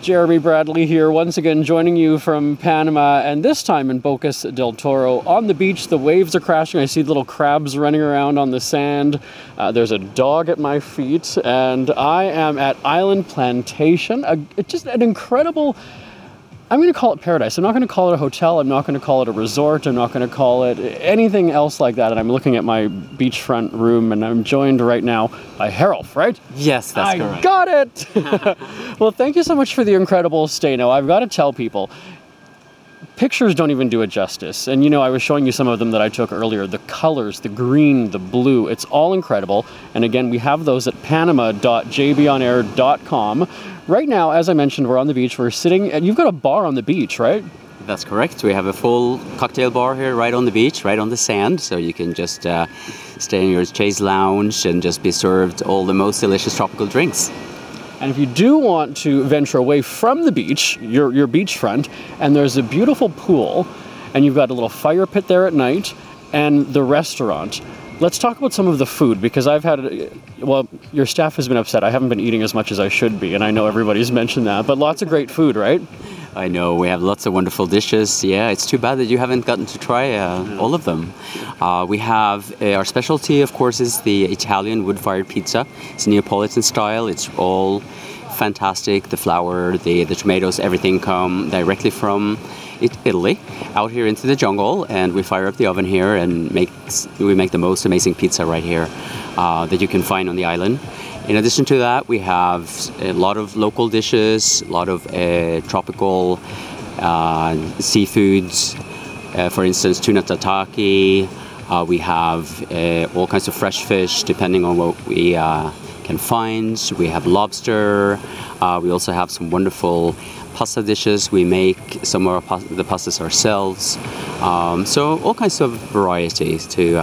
Jeremy Bradley here, once again joining you from Panama, and this time in Bocas del Toro. On the beach, the waves are crashing. I see little crabs running around on the sand. There's a dog at my feet, and I am at Island Plantation. Just an incredible, I'm going to call it paradise. I'm not going to call it a hotel. I'm not going to call it a resort. I'm not going to call it anything else like that. And I'm looking at my beachfront room, and I'm joined right now by Herolf, right? Yes, that's correct. I got it! Well, thank you so much for the incredible stay. Now, I've got to tell people, pictures don't even do it justice. And, you know, I was showing you some of them that I took earlier. The colors, the green, the blue, it's all incredible. And again, we have those at panama.jbonair.com. Right now, as I mentioned, we're on the beach. We're sitting, and you've got a bar on the beach, right? That's correct. We have a full cocktail bar here right on the beach, right on the sand. So you can just stay in your chaise lounge and just be served all the most delicious tropical drinks. And if you do want to venture away from the beach, your beachfront, and there's a beautiful pool, and you've got a little fire pit there at night, and the restaurant. Let's talk about some of the food, because I've had, well, your staff has been upset. I haven't been eating as much as I should be, and I know everybody's mentioned that, but lots of great food, right? I know, we have lots of wonderful dishes. Yeah, it's too bad that you haven't gotten to try all of them. We have, our specialty, of course, is the Italian wood-fired pizza. It's Neapolitan style. It's all fantastic. The flour, the tomatoes, everything come directly from Italy out here into the jungle, and we fire up the oven here and we make the most amazing pizza right here that you can find on the island. In addition to that, we have a lot of local dishes, a lot of tropical seafoods. For instance, tuna tataki. We have all kinds of fresh fish, depending on what we can find. We have lobster. We also have some wonderful pasta dishes. We make some of the pastas ourselves. So all kinds of varieties to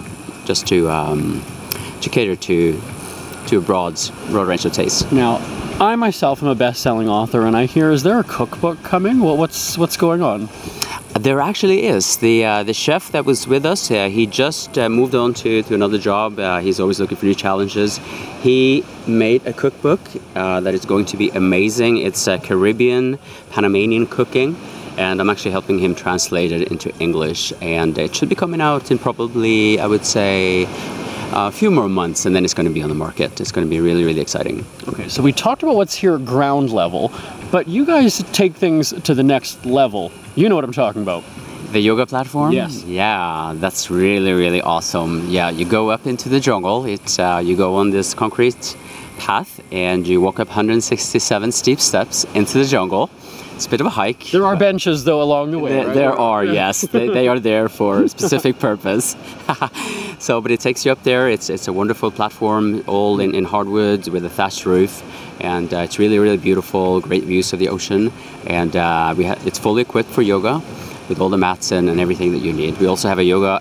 cater to a broad range of tastes. Now, I myself am a best-selling author, and I hear, is there a cookbook coming? Well, what's going on? There actually is. The chef that was with us, he just moved on to another job. He's always looking for new challenges. He made a cookbook that is going to be amazing. It's Caribbean, Panamanian cooking, and I'm actually helping him translate it into English. And it should be coming out in probably, I would say, a few more months, and then it's going to be on the market. It's going to be really, really exciting. Okay, so we talked about what's here at ground level, but you guys take things to the next level. You know what I'm talking about. The yoga platform? Yes. Yeah, that's really, really awesome. Yeah, you go up into the jungle. You go on this concrete path, and you walk up 167 steep steps into the jungle. It's a bit of a hike. There are benches, though, along the way, right? There are, yes. They are there for a specific purpose. But it takes you up there. It's a wonderful platform, all in hardwood with a thatched roof. And it's really, really beautiful, great views of the ocean. And it's fully equipped for yoga with all the mats and everything that you need. We also have a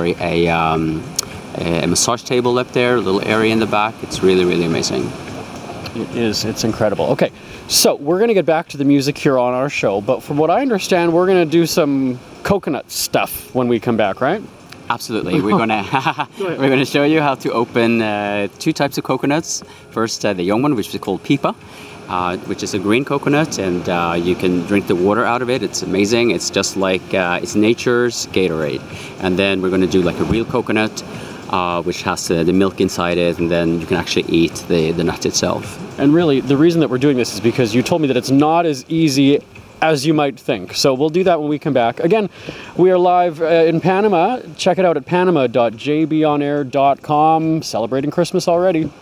massage table up there, a little area in the back. It's really, really amazing. It is. It's incredible. Okay, so we're going to get back to the music here on our show, but from what I understand, we're going to do some coconut stuff when we come back, right? Absolutely. We're going to show you how to open two types of coconuts. First, the young one, which is called pipa, which is a green coconut, and you can drink the water out of it. It's amazing. It's just like it's nature's Gatorade. And then we're going to do like a real coconut, which has the milk inside it, and then you can actually eat the nut itself. And really, the reason that we're doing this is because you told me that it's not as easy as you might think. So we'll do that when we come back. Again, we are live in Panama. Check it out at panama.jbonair.com. Celebrating Christmas already.